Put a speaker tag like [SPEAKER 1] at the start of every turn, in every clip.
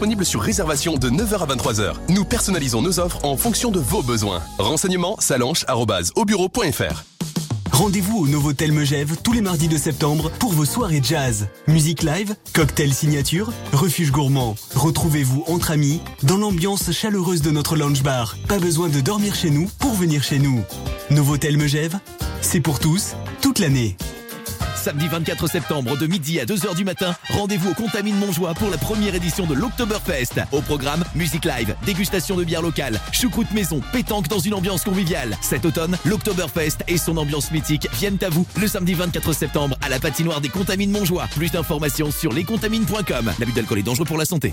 [SPEAKER 1] disponible sur réservation de 9h à 23h. Nous personnalisons nos offres en fonction de vos besoins. Renseignements salanche@aubureau.fr.
[SPEAKER 2] Rendez-vous au Novotel Megève tous les mardis de septembre pour vos soirées jazz. Musique live, cocktail signature, refuge gourmand. Retrouvez-vous entre amis dans l'ambiance chaleureuse de notre lounge bar. Pas besoin de dormir chez nous pour venir chez nous. Novotel Megève, c'est pour tous, toute l'année.
[SPEAKER 3] Samedi 24 septembre de midi à 2h du matin, rendez-vous au Contamine Montjoie pour la première édition de l'Oktoberfest. Au programme, musique live, dégustation de bière locale, choucroute maison, pétanque dans une ambiance conviviale. Cet automne, l'Oktoberfest et son ambiance mythique viennent à vous le samedi 24 septembre à la patinoire des Contamines Montjoie. Plus d'informations sur lescontamines.com. L'abus d'alcool est dangereux pour la santé.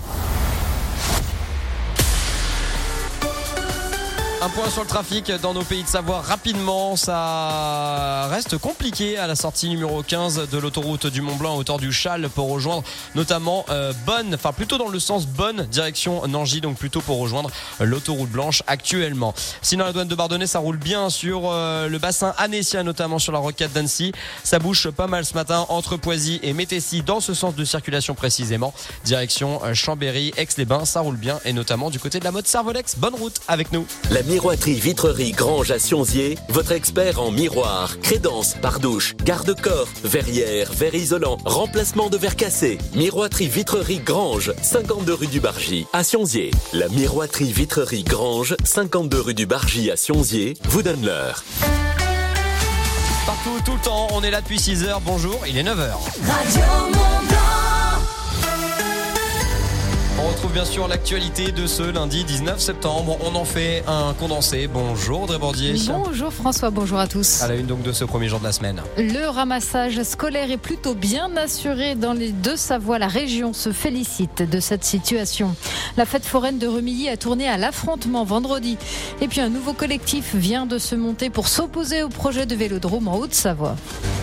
[SPEAKER 4] Un point sur le trafic dans nos pays de Savoie rapidement, ça reste compliqué à la sortie numéro 15 de l'autoroute du Mont-Blanc à hauteur du Châle pour rejoindre notamment Bonne, enfin plutôt dans le sens Bonne, direction Nangy, donc plutôt pour rejoindre l'autoroute blanche actuellement. Sinon la douane de Bardonnay, ça roule bien sur le bassin annécien, notamment sur la rocade d'Annecy. Ça bouge pas mal ce matin entre Poisy et Métessy dans ce sens de circulation précisément. Direction Chambéry, Aix-les-Bains, ça roule bien et notamment du côté de la Motte-Servolex. Bonne route avec nous.
[SPEAKER 5] La Miroiterie Vitrerie Grange à Sionzier, votre expert en miroir, crédence, pardouche, garde-corps, verrière, verre isolant, remplacement de verre cassé. Miroiterie Vitrerie Grange, 52 rue du Bargy à Sionzier. La Miroiterie Vitrerie Grange, 52 rue du Bargy à Sionzier, vous donne l'heure.
[SPEAKER 4] Partout, tout le temps, on est là depuis 6h. Bonjour, il est 9h.
[SPEAKER 6] Radio Mont-Blanc.
[SPEAKER 4] On retrouve bien sûr l'actualité de ce lundi 19 septembre. On en fait un condensé. Bonjour Audrey Bordier.
[SPEAKER 7] Bonjour François, bonjour à tous.
[SPEAKER 4] À la une donc de ce premier jour de la semaine.
[SPEAKER 7] Le ramassage scolaire est plutôt bien assuré dans les Deux-Savoie. La région se félicite de cette situation. La fête foraine de Remilly a tourné à l'affrontement vendredi. Et puis un nouveau collectif vient de se monter pour s'opposer au projet de vélodrome en Haute-Savoie.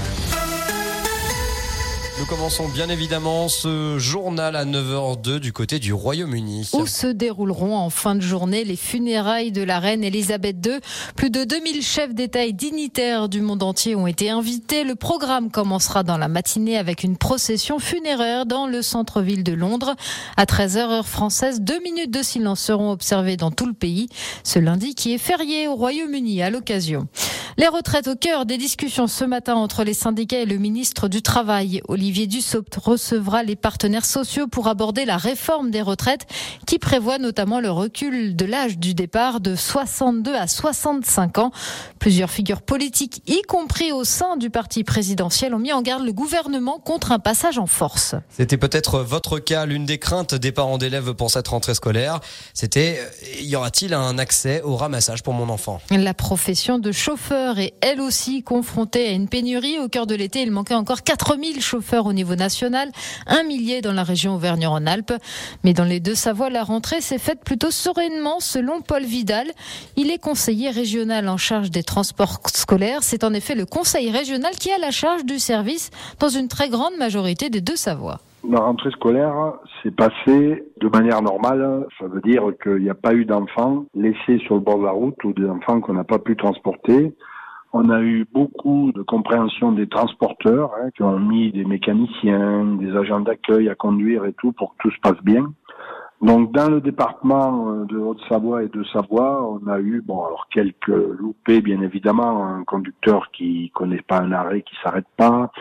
[SPEAKER 4] Nous commençons bien évidemment ce journal à 9h02 du côté du Royaume-Uni.
[SPEAKER 7] Où se dérouleront en fin de journée les funérailles de la reine Elisabeth II. Plus de 2000 chefs d'État et dignitaires du monde entier ont été invités. Le programme commencera dans la matinée avec une procession funéraire dans le centre-ville de Londres. À 13h heure française, 2 minutes de silence seront observées dans tout le pays. Ce lundi qui est férié au Royaume-Uni à l'occasion. Les retraites au cœur des discussions ce matin entre les syndicats et le ministre du Travail. Olivier Dussopt recevra les partenaires sociaux pour aborder la réforme des retraites qui prévoit notamment le recul de l'âge du départ de 62 à 65 ans. Plusieurs figures politiques, y compris au sein du parti présidentiel, ont mis en garde le gouvernement contre un passage en force.
[SPEAKER 4] C'était peut-être votre cas, l'une des craintes des parents d'élèves pour cette rentrée scolaire. C'était, y aura-t-il un accès au ramassage pour mon enfant ?
[SPEAKER 7] La profession de chauffeur est elle aussi confrontée à une pénurie. Au cœur de l'été, il manquait encore 4000 chauffeurs au niveau national, 1 millier dans la région Auvergne-Rhône-Alpes. Mais dans les Deux-Savoie, la rentrée s'est faite plutôt sereinement, selon Paul Vidal. Il est conseiller régional en charge des transports scolaires. C'est en effet le conseil régional qui a la charge du service dans une très grande majorité des Deux-Savoie.
[SPEAKER 8] La rentrée scolaire s'est passée de manière normale. Ça veut dire qu'il n'y a pas eu d'enfants laissés sur le bord de la route ou des enfants qu'on n'a pas pu transporter. On a eu beaucoup de compréhension des transporteurs qui ont mis des mécaniciens, des agents d'accueil à conduire et tout pour que tout se passe bien. Donc dans le département de Haute-Savoie et de Savoie, on a eu quelques loupés bien évidemment, un conducteur qui connaît pas un arrêt, qui s'arrête pas,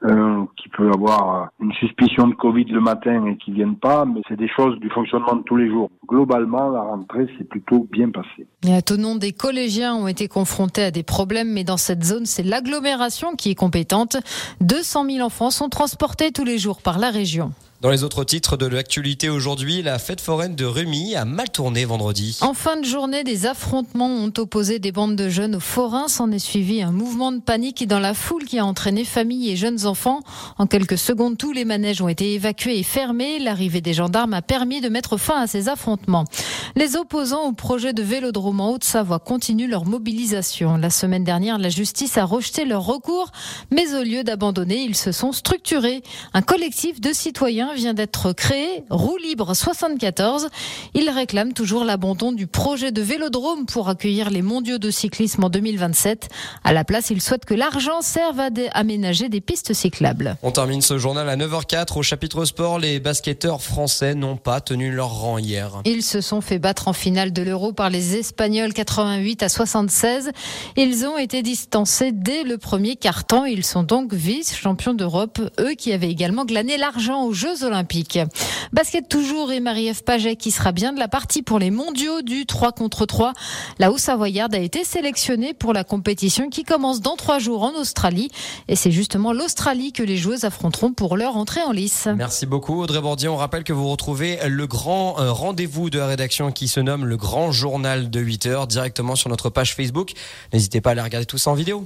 [SPEAKER 8] qui peut avoir une suspicion de Covid le matin et qui viennent pas, mais c'est des choses du fonctionnement de tous les jours. Globalement, la rentrée s'est plutôt bien passée.
[SPEAKER 7] Et à Thonon, des collégiens ont été confrontés à des problèmes, mais dans cette zone, c'est l'agglomération qui est compétente. 200 000 enfants sont transportés tous les jours par la région.
[SPEAKER 4] Dans les autres titres de l'actualité aujourd'hui, la fête foraine de Remilly a mal tourné vendredi.
[SPEAKER 7] En fin de journée, des affrontements ont opposé des bandes de jeunes aux forains. S'en est suivi un mouvement de panique dans la foule qui a entraîné familles et jeunes enfants. En quelques secondes, tous les manèges ont été évacués et fermés. L'arrivée des gendarmes a permis de mettre fin à ces affrontements. Les opposants au projet de vélodrome en Haute-Savoie continuent leur mobilisation. La semaine dernière, la justice a rejeté leur recours, mais au lieu d'abandonner, ils se sont structurés. Un collectif de citoyens lien vient d'être créé, Roue Libre 74. Il réclame toujours l'abandon du projet de vélodrome pour accueillir les mondiaux de cyclisme en 2027. À la place, il souhaite que l'argent serve à aménager des pistes cyclables.
[SPEAKER 4] On termine ce journal à 9h04. Au chapitre sport, les basketteurs français n'ont pas tenu leur rang hier.
[SPEAKER 7] Ils se sont fait battre en finale de l'Euro par les Espagnols 88-76. Ils ont été distancés dès le premier quart-temps. Ils sont donc vice-champions d'Europe, eux qui avaient également glané l'argent aux Jeux Olympiques. Basket toujours et Marie-Ève Paget qui sera bien de la partie pour les mondiaux du 3 contre 3. La Haut-Savoyarde a été sélectionnée pour la compétition qui commence dans 3 jours en Australie. Et c'est justement l'Australie que les joueuses affronteront pour leur entrée en lice.
[SPEAKER 4] Merci beaucoup Audrey Bordier. On rappelle que vous retrouvez le grand rendez-vous de la rédaction qui se nomme le Grand Journal de 8h directement sur notre page Facebook. N'hésitez pas à aller regarder tout ça en vidéo.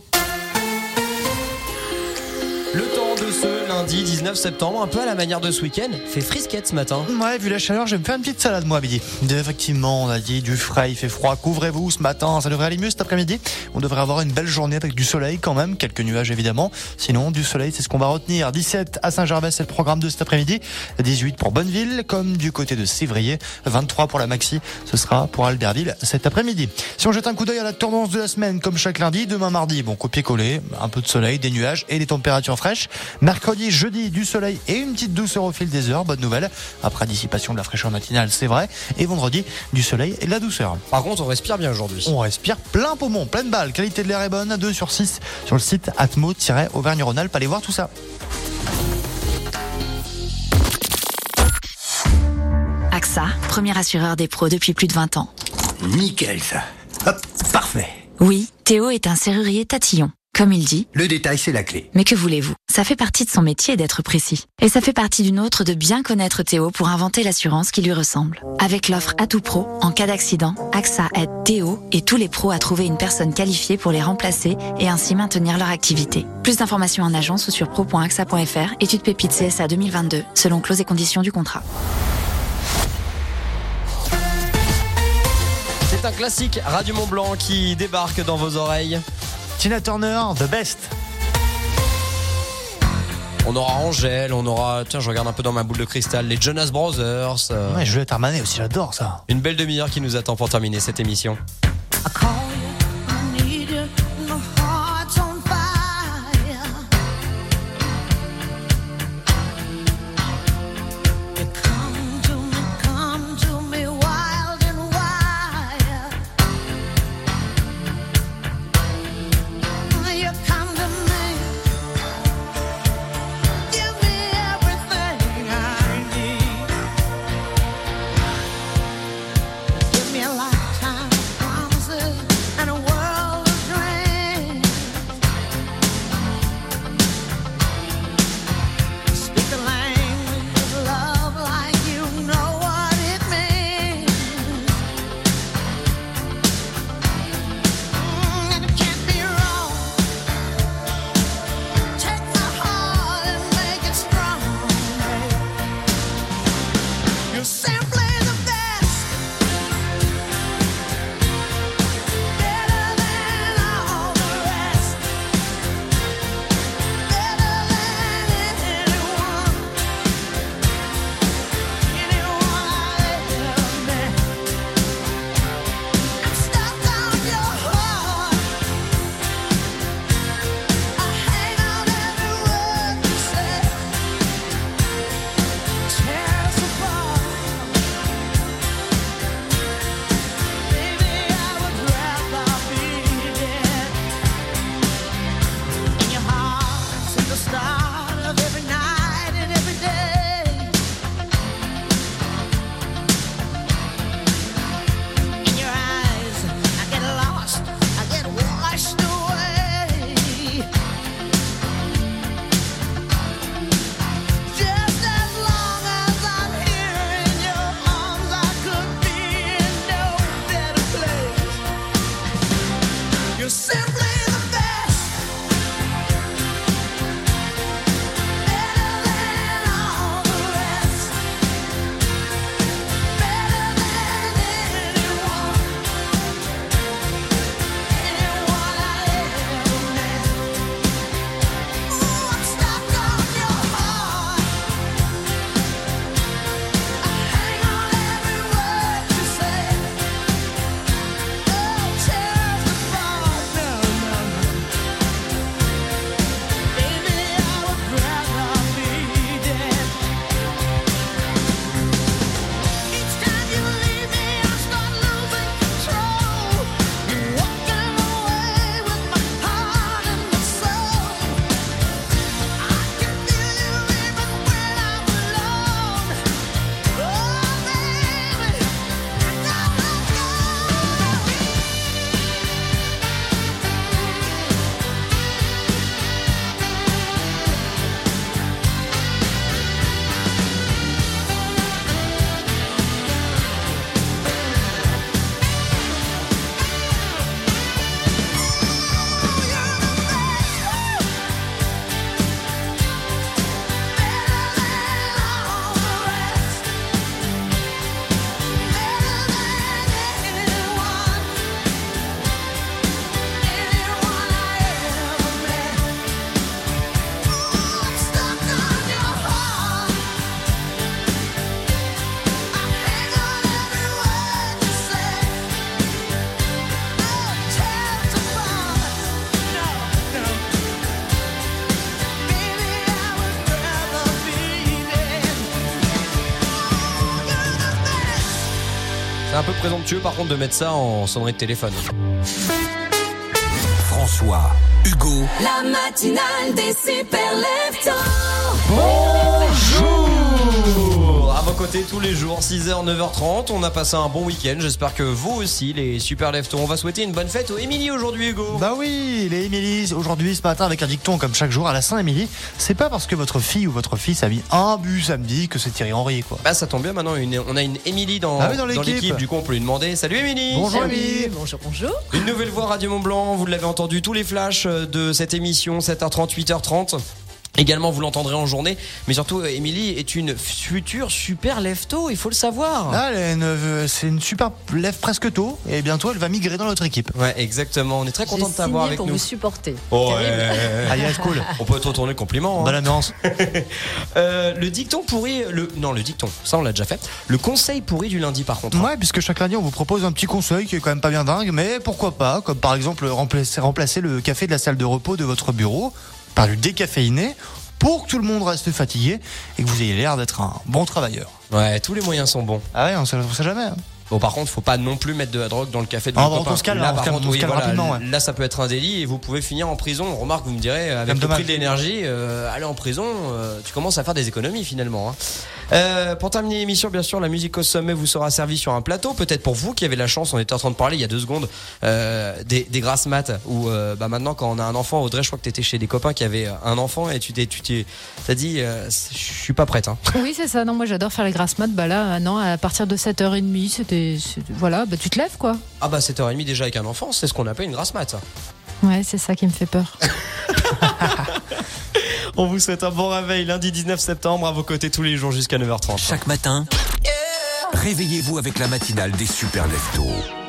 [SPEAKER 4] Le temps de ce lundi 19 septembre, un peu à la manière de ce week-end, fait frisquette ce matin.
[SPEAKER 9] Ouais, vu la chaleur, je vais me faire une petite salade moi à midi. Effectivement, on a dit du frais, il fait froid, couvrez-vous ce matin, ça devrait aller mieux cet après-midi. On devrait avoir une belle journée avec du soleil quand même, quelques nuages évidemment. Sinon, du soleil, c'est ce qu'on va retenir. 17 à Saint-Gervais, c'est le programme de cet après-midi. 18 pour Bonneville, comme du côté de Sévrier. 23 pour la Maxi, ce sera pour Albertville cet après-midi. Si on jette un coup d'œil à la tendance de la semaine, comme chaque lundi, demain mardi, bon, copier-coller, un peu de soleil, des nuages et des températures fraîches. Mercredi, jeudi, du soleil et une petite douceur au fil des heures. Bonne nouvelle. Après dissipation de la fraîcheur matinale, c'est vrai. Et vendredi, du soleil et de la douceur.
[SPEAKER 4] Par contre, on respire bien aujourd'hui.
[SPEAKER 9] On respire plein poumon, pleine balle. Qualité de l'air est bonne. 2 sur 6 sur le site Atmo-Auvergne-Rhône-Alpes. Allez voir tout ça.
[SPEAKER 10] AXA, premier assureur des pros depuis plus de 20 ans.
[SPEAKER 11] Nickel ça. Hop, parfait.
[SPEAKER 10] Oui, Théo est un serrurier tatillon. Comme il dit,
[SPEAKER 11] le détail c'est la clé.
[SPEAKER 10] Mais que voulez-vous? Ça fait partie de son métier d'être précis. Et ça fait partie d'une autre de bien connaître Théo pour inventer l'assurance qui lui ressemble. Avec l'offre Atout Pro, en cas d'accident, AXA aide Théo et tous les pros à trouver une personne qualifiée pour les remplacer et ainsi maintenir leur activité. Plus d'informations en agence ou sur pro.axa.fr, étude pépite CSA 2022, selon clauses et conditions du contrat.
[SPEAKER 4] C'est un classique Radio Mont-Blanc qui débarque dans vos oreilles.
[SPEAKER 9] Tina Turner, The Best.
[SPEAKER 4] On aura Angèle, on aura... Tiens, je regarde un peu dans ma boule de cristal, les Jonas Brothers.
[SPEAKER 9] Ouais, Juliette Armanet aussi, j'adore ça.
[SPEAKER 4] Une belle demi-heure qui nous attend pour terminer cette émission.
[SPEAKER 6] Give me a lifetime promises and
[SPEAKER 4] C'est un peu présomptueux par contre de mettre ça en sonnerie de téléphone.
[SPEAKER 11] François, Hugo,
[SPEAKER 6] La matinale des super leftos.
[SPEAKER 4] Bonjour. À vos côtés tous les jours, 6h, 9h30. On a passé un bon week-end. J'espère que vous aussi, les super leftos. On va souhaiter une bonne fête aux Émilie aujourd'hui, Hugo.
[SPEAKER 9] Bah oui, les Émilie, aujourd'hui, ce matin, avec un dicton comme chaque jour à la Saint-Émilie. C'est pas parce que votre fille ou votre fils a mis un but samedi que c'est Thierry Henry, quoi.
[SPEAKER 4] Bah ça tombe bien maintenant, on a une Émilie dans l'équipe. Du coup, on peut lui demander. Salut Émilie.
[SPEAKER 9] Bonjour Émilie.
[SPEAKER 7] Bonjour.
[SPEAKER 4] Une nouvelle voix Radio Mont-Blanc. Vous l'avez entendu, tous les flashs de cette émission, 7h30, 8h30. Également, vous l'entendrez en journée. Mais surtout, Émilie est une future super lefto, il faut le savoir.
[SPEAKER 9] Ah, c'est une super lève presque tôt. Et bientôt, elle va migrer dans notre équipe.
[SPEAKER 4] Ouais, exactement. On est très content de t'avoir avec
[SPEAKER 7] pour
[SPEAKER 4] nous.
[SPEAKER 7] vous supporter.
[SPEAKER 4] Oh,
[SPEAKER 9] Ah, yes, cool.
[SPEAKER 4] On peut te retourner le compliment. Hein.
[SPEAKER 9] Bonne ambiance.
[SPEAKER 4] Le dicton pourri, le dicton, ça on l'a déjà fait. Le conseil pourri du lundi par contre.
[SPEAKER 9] Ouais, puisque chaque lundi on vous propose un petit conseil qui est quand même pas bien dingue, mais pourquoi pas, comme par exemple remplacer le café de la salle de repos de votre bureau par du décaféiné pour que tout le monde reste fatigué et que vous ayez l'air d'être un bon travailleur.
[SPEAKER 4] Ouais, tous les moyens sont bons.
[SPEAKER 9] Ah ouais, on sait jamais. Hein.
[SPEAKER 4] Bon, par contre, faut pas non plus mettre de la drogue dans le café de
[SPEAKER 9] vos
[SPEAKER 4] copains.
[SPEAKER 9] On se calme,
[SPEAKER 4] là,
[SPEAKER 9] rapidement. Ouais.
[SPEAKER 4] Là, ça peut être un délit et vous pouvez finir en prison. On remarque, vous me direz, avec le prix de l'énergie, aller en prison, tu commences à faire des économies finalement. Hein. Pour terminer l'émission, bien sûr, la musique au sommet vous sera servie sur un plateau. Peut-être pour vous qui avez la chance, on était en train de parler il y a 2 secondes des grasses mat. Où maintenant, quand on a un enfant, Audrey, je crois que t'étais chez des copains qui avaient un enfant et t'as dit, je suis pas prête. Hein.
[SPEAKER 7] Oui, c'est ça. Non, moi j'adore faire les grasses mat. Bah là, non, à partir de 7h30, voilà, bah tu te lèves quoi.
[SPEAKER 4] Ah bah 7h30 déjà avec un enfant, c'est ce qu'on appelle une grasse mat.
[SPEAKER 7] Ouais, c'est ça qui me fait peur.
[SPEAKER 4] On vous souhaite un bon réveil lundi 19 septembre à vos côtés tous les jours jusqu'à 9h30.
[SPEAKER 11] Chaque matin, réveillez-vous avec la matinale des super leftos.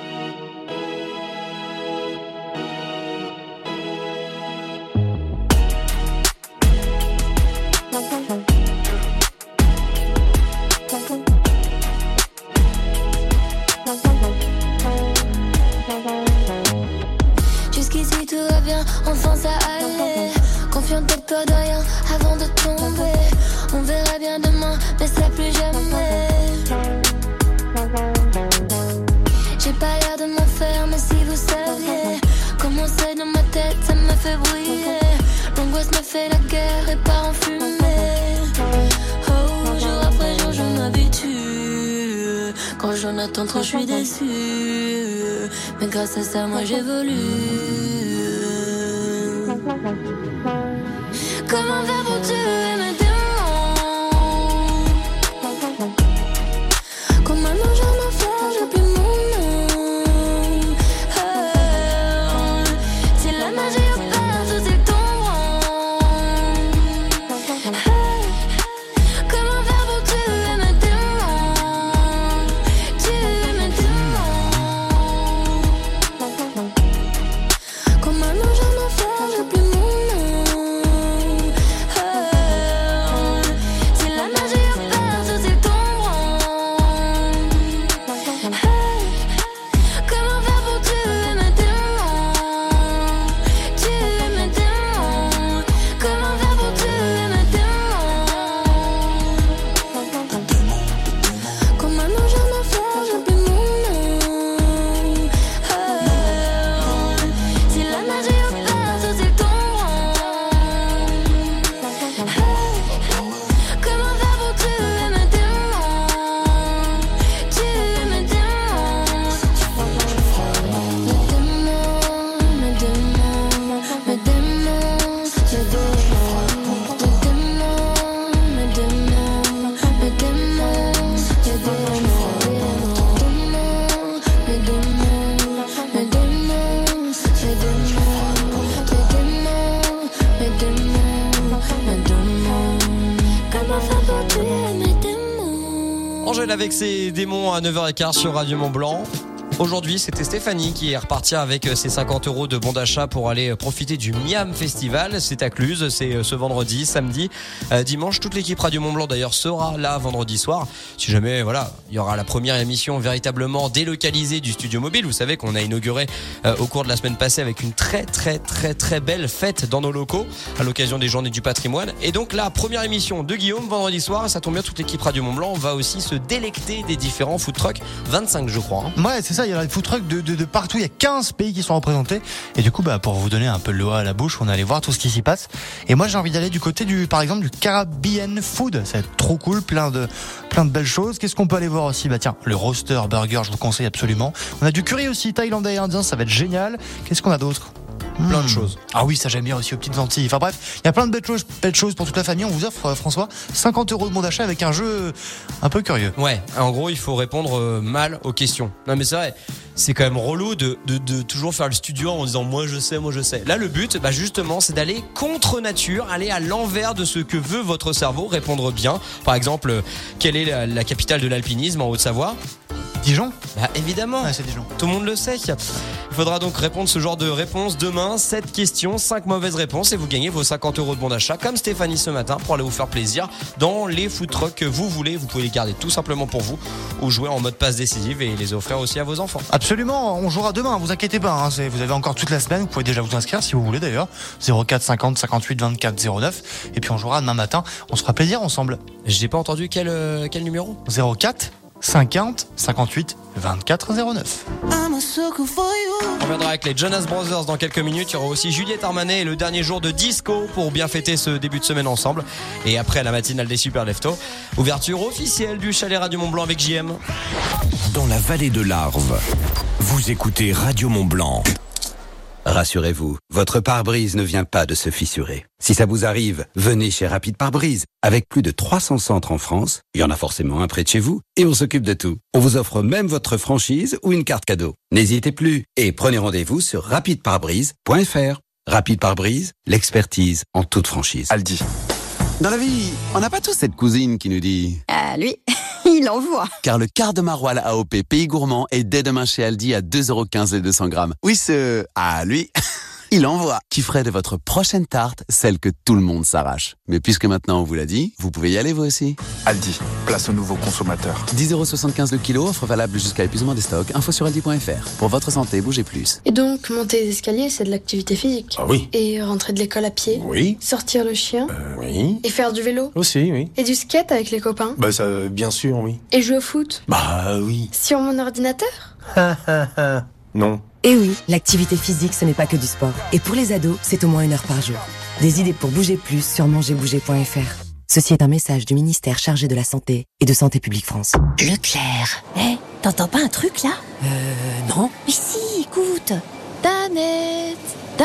[SPEAKER 6] Jusqu'ici tout va bien, enfin ça allait. Confiante et peur de rien avant de tomber. On verra bien demain, mais ça plus jamais. J'ai pas l'air de m'en faire, mais si vous saviez comment c'est dans ma tête, ça me fait briller. L'angoisse me fait la guerre et part en fumée. Oh, jour après jour, je m'habitue. Quand j'en attends trop, je suis déçue. Mais grâce à ça, moi j'évolue. Comment faire pour tuer mes démons? Quand maintenant j'en ai fait, j'ai plus mon nom. Si la magie opère, tout est tombant. Comment faire pour tuer mes démons? Tuer mes démons. Quand maintenant j'en ai fait, j'ai plus mon nom.
[SPEAKER 4] Angèle avec ses démons à 9h15 sur Radio Mont-Blanc. Aujourd'hui, c'était Stéphanie qui est repartie avec ses 50 € de bon d'achat pour aller profiter du Miam Festival. C'est à Cluse, c'est ce vendredi, samedi, dimanche. Toute l'équipe Radio Mont-Blanc d'ailleurs sera là vendredi soir. Si jamais, voilà, il y aura la première émission véritablement délocalisée du studio mobile. Vous savez qu'on a inauguré au cours de la semaine passée avec une très belle fête dans nos locaux à l'occasion des Journées du Patrimoine. Et donc la première émission de Guillaume vendredi soir, et ça tombe bien, toute l'équipe Radio Mont-Blanc va aussi se délecter des différents food trucks, 25 je crois.
[SPEAKER 9] Ouais, c'est ça, il y a des food trucks de partout, il y a 15 pays qui sont représentés. Et du coup, pour vous donner un peu le l'eau à la bouche, on allait voir tout ce qui s'y passe. Et moi, j'ai envie d'aller du côté par exemple, du Caribbean Food. Ça va être trop cool, plein de belles choses. Qu'est-ce qu'on peut aller voir aussi? Tiens, le roaster burger, je vous conseille absolument. On a du curry aussi, thaïlandais et indien, ça va être génial. Qu'est-ce qu'on a d'autre?
[SPEAKER 4] Plein de choses.
[SPEAKER 9] Ah oui, ça j'aime bien aussi aux petites Antilles. Enfin bref, il y a plein de belles choses pour toute la famille. On vous offre, François, 50 € de bon d'achat avec un jeu un peu curieux.
[SPEAKER 4] Ouais, en gros, il faut répondre mal aux questions. Non mais c'est vrai, c'est quand même relou de toujours faire le studio en disant moi je sais. Là, le but, justement, c'est d'aller contre nature, aller à l'envers de ce que veut votre cerveau, répondre bien. Par exemple, quelle est la capitale de l'alpinisme en Haute-Savoie?
[SPEAKER 9] Dijon?
[SPEAKER 4] Évidemment.
[SPEAKER 9] Ouais, c'est Dijon.
[SPEAKER 4] Tout le monde le sait. Il faudra donc répondre ce genre de réponse demain. 7 questions, 5 mauvaises réponses et vous gagnez vos 50 € de bon d'achat comme Stéphanie ce matin pour aller vous faire plaisir dans les food trucks que vous voulez. Vous pouvez les garder tout simplement pour vous ou jouer en mode passe décisive et les offrir aussi à vos enfants.
[SPEAKER 9] Absolument, on jouera demain, vous inquiétez pas. Vous avez encore toute la semaine, vous pouvez déjà vous inscrire si vous voulez d'ailleurs. 04 50 58 24 09 et puis on jouera demain matin. On se fera plaisir ensemble.
[SPEAKER 4] J'ai pas entendu quel numéro?
[SPEAKER 9] 04 50 58 24 09.
[SPEAKER 4] On reviendra avec les Jonas Brothers dans quelques minutes. Il y aura aussi Juliette Armanet et le dernier jour de disco pour bien fêter ce début de semaine ensemble. Et après la matinale des Super Leftos, ouverture officielle du chalet Radio Mont-Blanc avec JM.
[SPEAKER 11] Dans la vallée de l'Arve, vous écoutez Radio Mont-Blanc.
[SPEAKER 12] Rassurez-vous, votre pare-brise ne vient pas de se fissurer. Si ça vous arrive, venez chez Rapide Pare-Brise. Avec plus de 300 centres en France, il y en a forcément un près de chez vous, et on s'occupe de tout. On vous offre même votre franchise ou une carte cadeau. N'hésitez plus et prenez rendez-vous sur rapideparebrise.fr. Rapide Pare-Brise, l'expertise en toute franchise.
[SPEAKER 13] Aldi. Dans la vie, on n'a pas tous cette cousine qui nous dit...
[SPEAKER 14] Ah, lui, il envoie.
[SPEAKER 13] Car le quart de maroilles AOP Pays Gourmand est dès demain chez Aldi à 2,15 € les 200 grammes. Oui, lui, il envoie. Qui ferait de votre prochaine tarte celle que tout le monde s'arrache. Mais puisque maintenant on vous l'a dit, vous pouvez y aller vous aussi.
[SPEAKER 15] Aldi, place aux nouveaux consommateurs.
[SPEAKER 13] 10,75 € le kilo, offre valable jusqu'à épuisement des stocks. Info sur aldi.fr. Pour votre santé, bougez plus.
[SPEAKER 16] Et donc, monter les escaliers, c'est de l'activité physique?
[SPEAKER 15] Ah oui.
[SPEAKER 16] Et rentrer de l'école à pied?
[SPEAKER 15] Oui.
[SPEAKER 16] Sortir le chien?
[SPEAKER 15] Oui.
[SPEAKER 16] Et faire du vélo?
[SPEAKER 15] Aussi, oui.
[SPEAKER 16] Et du skate avec les copains?
[SPEAKER 15] Ça, bien sûr, oui.
[SPEAKER 16] Et jouer au foot?
[SPEAKER 15] Oui.
[SPEAKER 16] Sur mon ordinateur?
[SPEAKER 15] Non.
[SPEAKER 17] Et oui, l'activité physique, ce n'est pas que du sport. Et pour les ados, c'est au moins 1 heure par jour. Des idées pour bouger plus sur mangerbouger.fr. Ceci est un message du ministère chargé de la Santé et de Santé publique France.
[SPEAKER 18] Leclerc. T'entends pas un truc là?
[SPEAKER 17] Non.
[SPEAKER 18] Mais si, écoute.
[SPEAKER 16] Danette.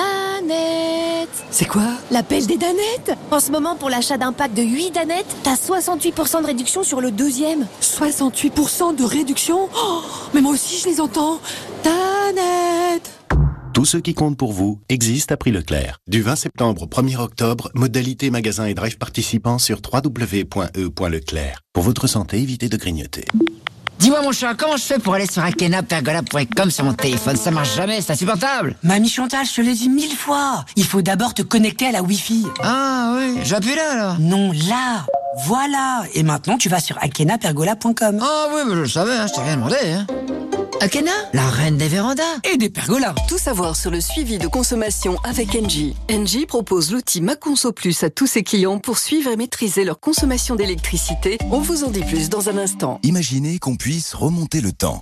[SPEAKER 17] C'est quoi?
[SPEAKER 18] L'appel des danettes. En ce moment, pour l'achat d'un pack de 8 danettes, t'as 68% de réduction sur le 2e.
[SPEAKER 17] 68% de réduction? Oh, mais moi aussi je les entends. Danettes.
[SPEAKER 19] Tout ce qui compte pour vous existe à prix Leclerc. Du 20 septembre au 1er octobre, modalité magasin et drive participants sur www.e.leclerc. Pour votre santé, évitez de grignoter.
[SPEAKER 20] Dis-moi mon chat, comment je fais pour aller sur akenapergola.com sur mon téléphone? Ça marche jamais, c'est insupportable.
[SPEAKER 21] Mamie Chantal, je te l'ai dit 1000 fois. Il faut d'abord te connecter à la Wi-Fi.
[SPEAKER 20] Ah oui, j'appuie là alors.
[SPEAKER 21] Non, là. Voilà. Et maintenant, tu vas sur akenapergola.com.
[SPEAKER 20] Ah oui, mais je le savais, je t'ai rien demandé. Akena, la reine des vérandas
[SPEAKER 21] et des pergolas.
[SPEAKER 22] Tout savoir sur le suivi de consommation avec Engie. Engie propose l'outil MaConso Plus à tous ses clients pour suivre et maîtriser leur consommation d'électricité. On vous en dit plus dans un instant.
[SPEAKER 23] Imaginez qu'on puisse remonter le temps.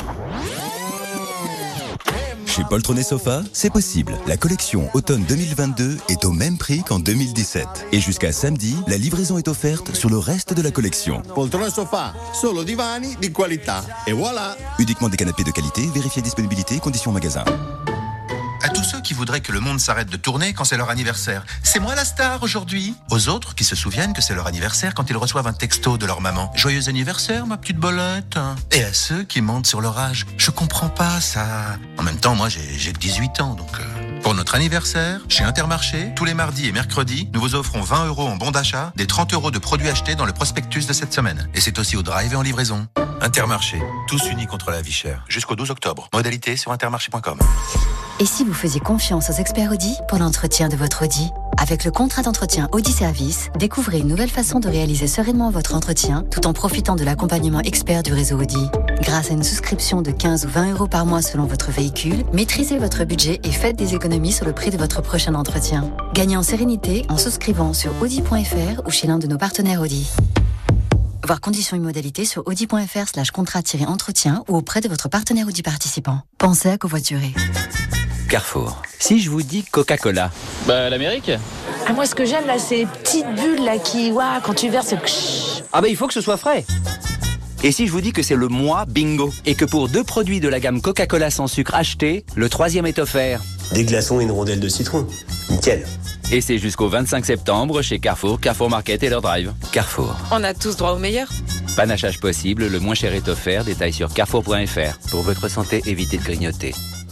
[SPEAKER 23] Chez Poltronnet Sofa, c'est possible. La collection automne 2022 est au même prix qu'en 2017. Et jusqu'à samedi, la livraison est offerte sur le reste de la collection.
[SPEAKER 24] Poltronnet Sofa, solo divani di qualità. Et voilà.
[SPEAKER 23] Uniquement des canapés de qualité, vérifiez disponibilité, conditions magasin.
[SPEAKER 25] À tous ceux qui voudraient que le monde s'arrête de tourner quand c'est leur anniversaire. C'est moi la star aujourd'hui. Aux autres qui se souviennent que c'est leur anniversaire quand ils reçoivent un texto de leur maman. Joyeux anniversaire, ma petite bolette. Et à ceux qui mentent sur leur âge. Je comprends pas ça. En même temps, moi, j'ai que 18 ans, donc... Pour notre anniversaire, chez Intermarché, tous les mardis et mercredis, nous vous offrons 20 € en bon d'achat, des 30 € de produits achetés dans le prospectus de cette semaine. Et c'est aussi au drive et en livraison. Intermarché, tous unis contre la vie chère. Jusqu'au 12 octobre. Modalité sur intermarché.com.
[SPEAKER 10] Et si vous faisiez confiance aux experts Audi pour l'entretien de votre Audi ? Avec le contrat d'entretien Audi Service, découvrez une nouvelle façon de réaliser sereinement votre entretien tout en profitant de l'accompagnement expert du réseau Audi. Grâce à une souscription de 15 ou 20 € par mois selon votre véhicule, maîtrisez votre budget et faites des économies sur le prix de votre prochain entretien. Gagnez en sérénité en souscrivant sur audi.fr ou chez l'un de nos partenaires Audi. Voir conditions et modalités sur audi.fr/contrat-entretien ou auprès de votre partenaire Audi participant. Pensez à covoiturer.
[SPEAKER 1] Carrefour. Si je vous dis Coca-Cola, l'Amérique.
[SPEAKER 2] Ah, moi, ce que j'aime, là, c'est les petites bulles, là, qui, waouh, quand tu verses,
[SPEAKER 1] Il faut que ce soit frais. Et si je vous dis que c'est le mois bingo et que pour 2 produits de la gamme Coca-Cola sans sucre achetés, le 3e est offert.
[SPEAKER 15] Des glaçons et une rondelle de citron. Nickel.
[SPEAKER 1] Et c'est jusqu'au 25 septembre chez Carrefour, Carrefour Market et leur drive. Carrefour.
[SPEAKER 3] On a tous droit au meilleur.
[SPEAKER 1] Panachage possible, le moins cher est offert. Détail sur carrefour.fr. Pour votre santé, évitez de grignoter.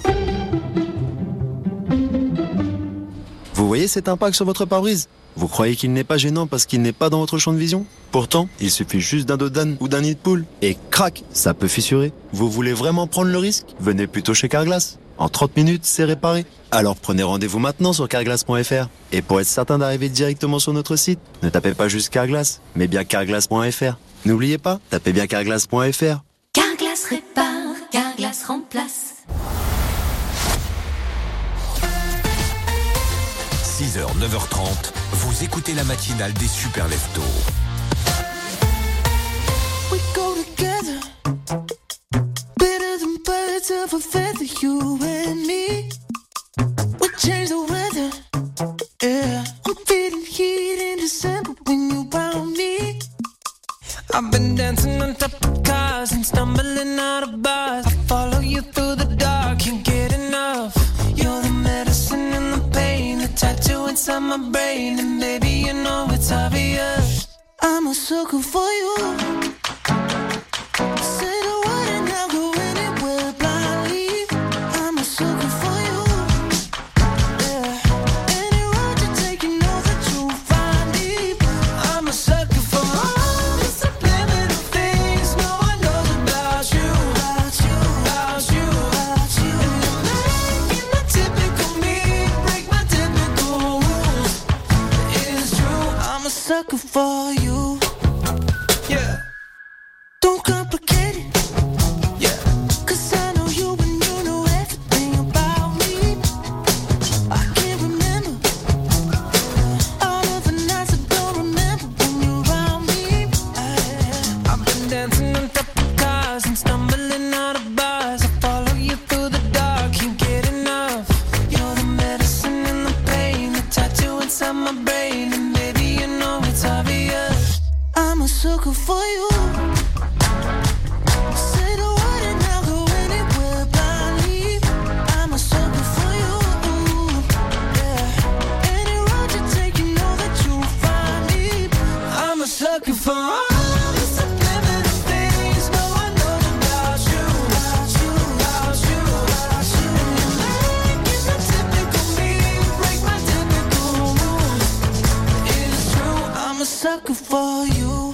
[SPEAKER 5] Vous voyez cet impact sur votre pare-brise ? Vous croyez qu'il n'est pas gênant parce qu'il n'est pas dans votre champ de vision ? Pourtant, il suffit juste d'un dos d'âne ou d'un nid de poule. Et crac, ça peut fissurer. Vous voulez vraiment prendre le risque ? Venez plutôt chez Carglass. En 30 minutes, c'est réparé. Alors prenez rendez-vous maintenant sur carglass.fr. Et pour être certain d'arriver directement sur notre site, ne tapez pas juste Carglass, mais bien carglass.fr. N'oubliez pas, tapez bien carglass.fr.
[SPEAKER 6] Carglass répare, Carglass remplace.
[SPEAKER 11] 6h, 9h30, vous écoutez la matinale des Super Leftos.
[SPEAKER 8] We go together, better than birds of a feather, you and me. We change the weather, yeah. I'm feeling heat in December when you found me. I've been dancing on top of cars and stumbling out of bars. I follow you through the dark, can't get enough. You're the medicine and the pain, the tattoo inside my brain, and baby, you know it's obvious. I'm a sucker for you. Say the word and I'll go anywhere blindly. I'm a sucker for you. Yeah. Any road you take, you know that you'll find me. I'm a sucker for all the subliminal things no one knows about you. About you, about you, about you. And you're making the typical me break my typical rules. It's true, I'm a sucker for you. Yeah. Don't complicate it. Yeah. 'Cause I know you and you know everything about me. I can't remember all of the nights I don't remember when you're around me. I've been dancing on top of cars and stumbling out of bars. I follow you through the dark, can't get enough. You're the medicine and the pain, the tattoo inside my brain, and baby, you know it's obvious. I'm a sucker for you. Say the word and I'll go anywhere blindly. I'm a sucker for you. Yeah. Any road you take, you know that you'll find me. I'm a sucker for all the subliminal things no one knows about you. About you, about you, about you. And you're making the typical me break my typical rules. It's true, I'm a sucker for you.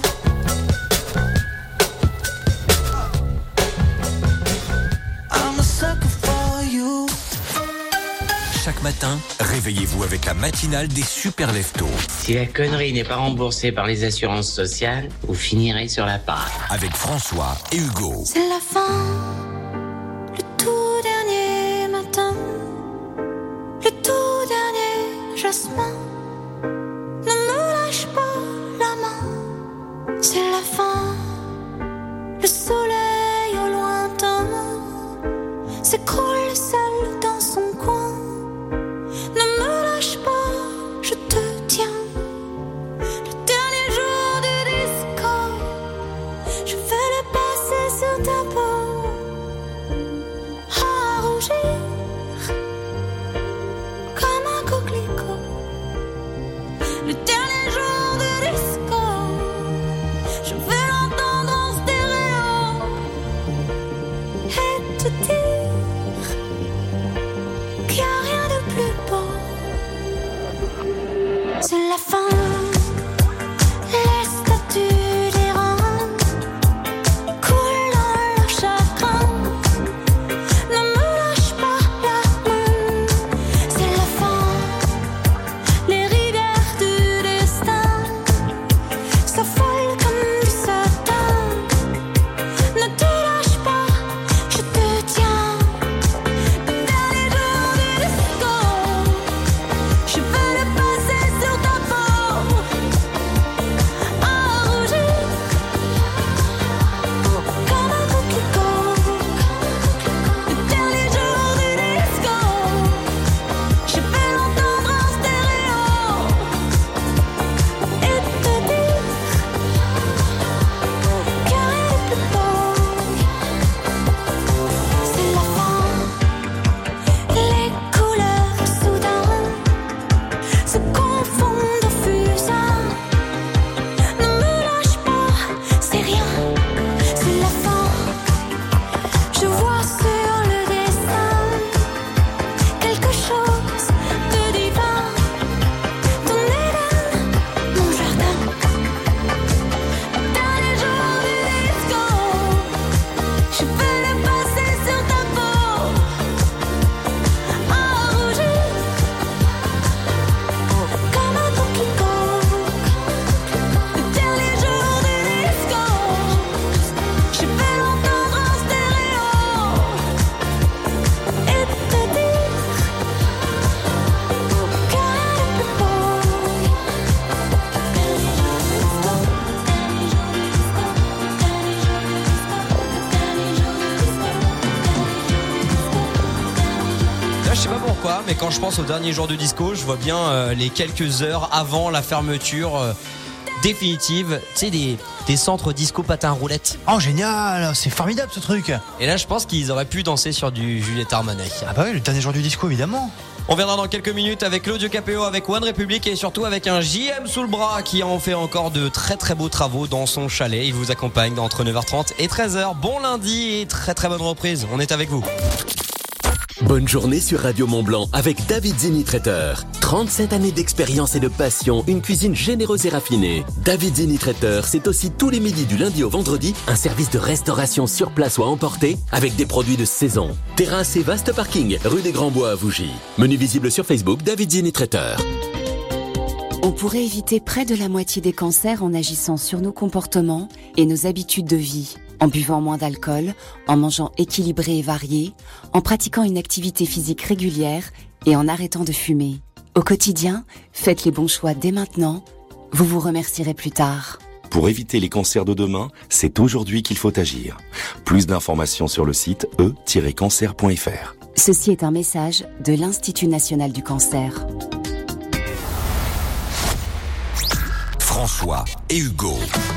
[SPEAKER 8] I'm a sucker for you.
[SPEAKER 11] Chaque matin, réveillez-vous avec la matinale des Super Leftos.
[SPEAKER 26] Si la connerie n'est pas remboursée par les assurances sociales, vous finirez sur la paille.
[SPEAKER 11] Avec François et Hugo.
[SPEAKER 6] C'est la fin, le tout dernier matin, le tout dernier jasmin. Ne me lâche pas la main, c'est la fin, le soleil au lointain s'écroule seul dans son coin. Ne me lâche pas, je te tiens. Le dernier jour du disco, je vais le passer sur ta peau, à rougir comme un coquelicot. Le dernier jour du disco, je vais l'entendre en stéréo et te dire qu'il n'y a rien de plus beau. C'est la fin, les statues des reins coulent
[SPEAKER 3] pourquoi, mais quand je pense au dernier jour de disco, je vois bien les quelques heures avant la fermeture définitive, tu sais, des centres disco patins roulettes.
[SPEAKER 4] Oh génial, c'est formidable ce truc.
[SPEAKER 3] Et là je pense qu'ils auraient pu danser sur du Juliette Armanet.
[SPEAKER 4] Ah bah oui, le dernier jour du disco évidemment.
[SPEAKER 3] On viendra dans quelques minutes avec Claudio Capéo, avec One Republic et surtout avec un JM sous le bras qui en fait encore de très très beaux travaux dans son chalet. Il vous accompagne entre 9h30 et 13h. Bon lundi et très très bonne reprise. On est avec vous.
[SPEAKER 7] Bonne journée sur Radio Mont-Blanc avec David Zini Traiteur. 37 années d'expérience et de passion, une cuisine généreuse et raffinée. David Zini Traiteur, c'est aussi tous les midis du lundi au vendredi, un service de restauration sur place ou à emporter avec des produits de saison. Terrasse et vaste parking, rue des Grands Bois à Vougy. Menu visible sur Facebook, David Zini Traiteur.
[SPEAKER 9] On pourrait éviter près de la moitié des cancers en agissant sur nos comportements et nos habitudes de vie. En buvant moins d'alcool, en mangeant équilibré et varié, en pratiquant une activité physique régulière et en arrêtant de fumer. Au quotidien, faites les bons choix dès maintenant. Vous vous remercierez plus tard.
[SPEAKER 12] Pour éviter les cancers de demain, c'est aujourd'hui qu'il faut agir. Plus d'informations sur le site e-cancer.fr.
[SPEAKER 9] Ceci est un message de l'Institut national du cancer.
[SPEAKER 11] François et Hugo.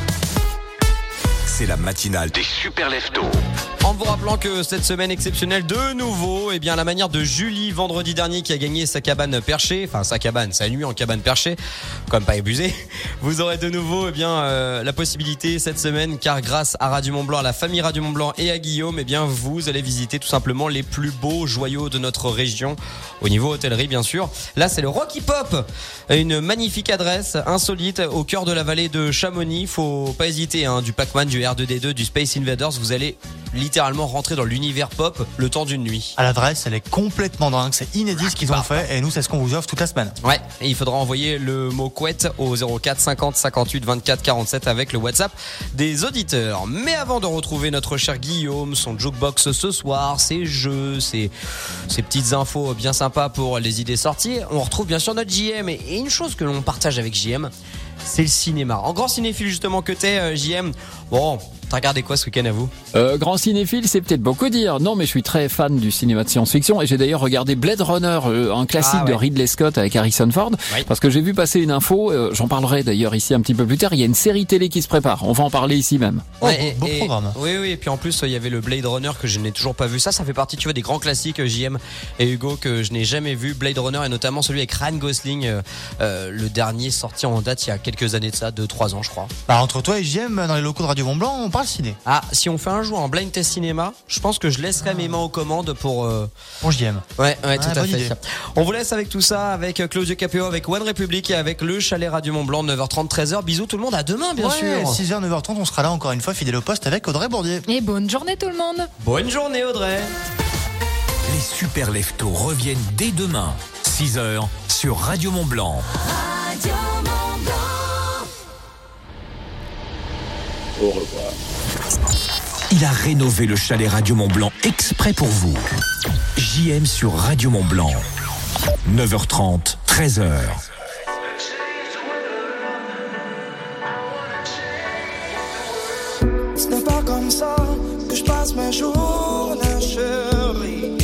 [SPEAKER 11] C'est la matinale des super leftos.
[SPEAKER 3] En vous rappelant que cette semaine exceptionnelle de nouveau, eh bien la manière de Julie vendredi dernier qui a gagné sa cabane perchée, enfin sa nuit en cabane perchée, comme pas abusé. Vous aurez de nouveau la possibilité cette semaine, car grâce à Radio Mont-Blanc, à la famille Radio Mont-Blanc et à Guillaume, vous allez visiter tout simplement les plus beaux joyaux de notre région au niveau hôtellerie bien sûr. Là c'est le Rocky Pop, une magnifique adresse insolite au cœur de la vallée de Chamonix. Faut pas hésiter, du Pac-Man, du R2D2, du Space Invaders, vous allez littéralement rentrer dans l'univers pop le temps d'une nuit.
[SPEAKER 4] À l'adresse, elle est complètement dingue, c'est inédit ce qu'ils ont fait et nous c'est ce qu'on vous offre toute la semaine.
[SPEAKER 3] Ouais, et il faudra envoyer le mot couette au 04 50 58 24 47 avec le WhatsApp des auditeurs. Mais avant de retrouver notre cher Guillaume, son jukebox ce soir, ses jeux, ses petites infos bien sympas pour les idées sorties, on retrouve bien sûr notre JM et une chose que l'on partage avec JM, c'est le cinéma. En grand cinéphile justement que t'es, JM, bon, t'as regardé quoi ce week-end à vous ?
[SPEAKER 14] Grand cinéphile, c'est peut-être beaucoup dire. Non, mais je suis très fan du cinéma de science-fiction et j'ai d'ailleurs regardé Blade Runner, un classique de Ridley Scott avec Harrison Ford, parce que j'ai vu passer une info, j'en parlerai d'ailleurs ici un petit peu plus tard, il y a une série télé qui se prépare, on va en parler ici même.
[SPEAKER 4] Beau programme.
[SPEAKER 3] Oui, et puis en plus il y avait le Blade Runner que je n'ai toujours pas vu. Ça fait partie, tu vois, des grands classiques, JM et Hugo, que je n'ai jamais vu. Blade Runner et notamment celui avec Ryan Gosling, le dernier sorti en date il y a quelques années de ça, 2-3 ans je crois.
[SPEAKER 4] Bah, entre toi et JM, dans les locaux de Radio Mont-Blanc, on parle ciné.
[SPEAKER 3] Ah, si on fait un jour en blind test cinéma, je pense que je laisserai mes mains aux commandes pour
[SPEAKER 4] JM.
[SPEAKER 3] Ouais, tout à fait.
[SPEAKER 4] Idée.
[SPEAKER 3] On vous laisse avec tout ça, avec Claudio Capéo, avec One Republic et avec le chalet Radio Mont-Blanc, 9h30, 13h. Bisous tout le monde, à demain bien sûr.
[SPEAKER 4] 6h, 9h30, on sera là encore une fois, fidèle au poste avec Audrey Bourdier.
[SPEAKER 16] Et bonne journée tout le monde.
[SPEAKER 3] Bonne journée Audrey.
[SPEAKER 11] Les super leftos reviennent dès demain, 6h sur Radio Mont-Blanc.
[SPEAKER 8] Radio Mont-Blanc.
[SPEAKER 11] Au revoir. Il a rénové le chalet Radio Mont-Blanc exprès pour vous. JM sur Radio Mont-Blanc. 9h30, 13h.
[SPEAKER 8] Ce n'est pas comme ça que je passe mes journées, chérie.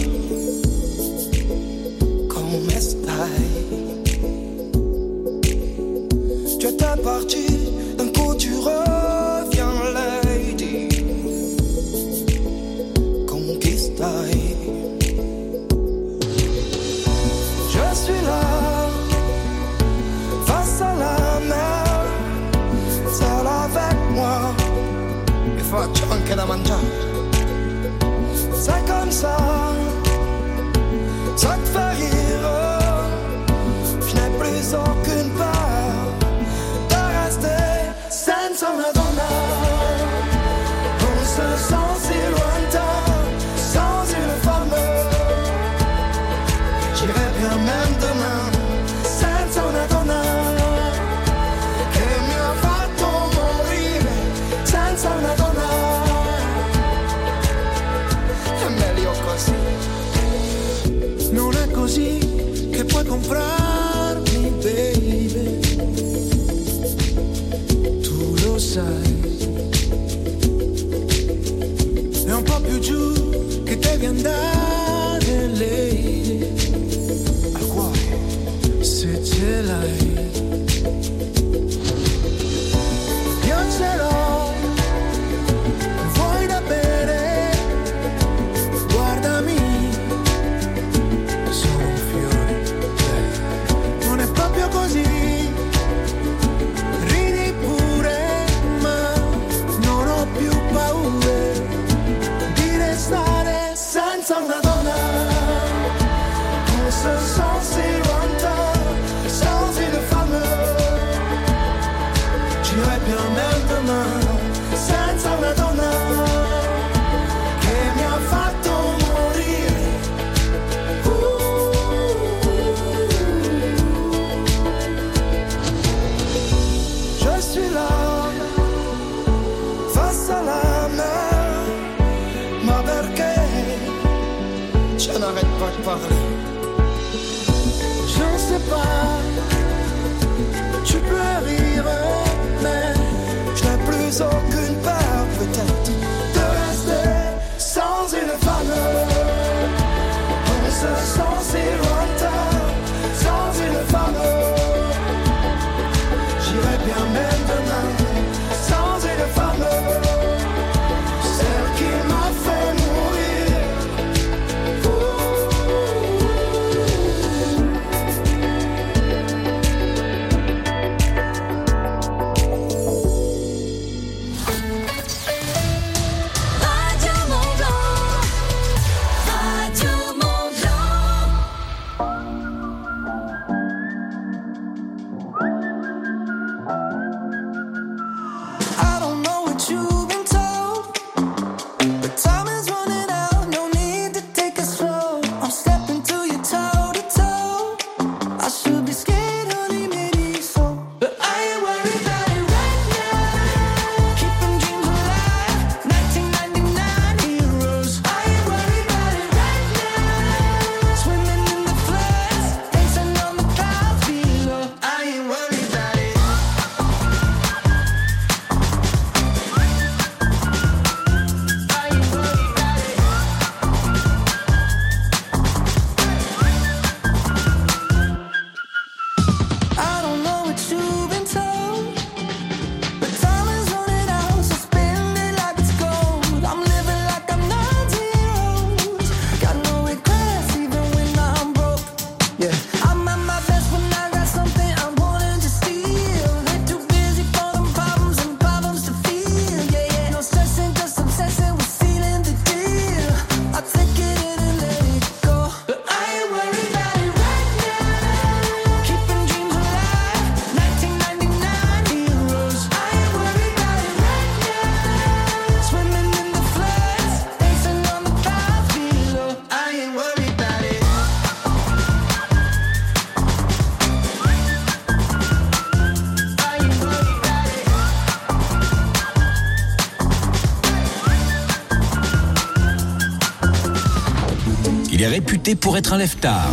[SPEAKER 8] Comme estai. Tu étais parti, d'un coup tu reviens, lady. Conquistai. Je suis là, face à la mer, seul avec moi. E faccio anche da mangiare. C'est comme ça, ça te fait rire. Je n'ai plus aucune peur de rester senza una donna. On se sent si lointain, sans une femme. J'irai bien même demain, senza una donna. Che mi ha fatto morire, senza una donna. È meglio così. Non è così che puoi comprarmi, baby. Tu lo sai. È un po' più giù che devi andare, lady. ma perché je n'arrête pas de parler. Je ne sais pas, tu peux rire, mais je n'ai plus aucune peur peut-être de rester sans une femme. On se sent si lointain sans une femme. J'irai bien même demain sans une femme. Celle qui m'a fait mourir.
[SPEAKER 6] Radio Mont Blanc, Radio Mont
[SPEAKER 8] I don't know what you've been told, but time is running out. No need to take it slow. I'm stepping to you toe to toe. I should be scared, honey, maybe so, but I ain't worried about it right now. Keeping dreams alive, 1999 heroes. I ain't worried about it right now. Swimming in the floods, dancing on the clouds below. I ain't worried about it. I don't know what you've been told, but time is running out, so spend it like it's gold. I'm living like I'm 19 years. Got no regrets even when I'm broke. Yeah, I'm at my best when I got something I'm wanting to steal. They're too busy for them problems and problems to feel. Yeah, yeah, no stressing, just obsessing with sealing the deal. I take it in and let it go, but I ain't worried about it right now. Keeping dreams alive, 1999 heroes. I ain't worried about it right now. Swimming in the floods, dancing on the clouds below. I ain't worried about it.
[SPEAKER 11] Il est réputé pour être un lève-tard.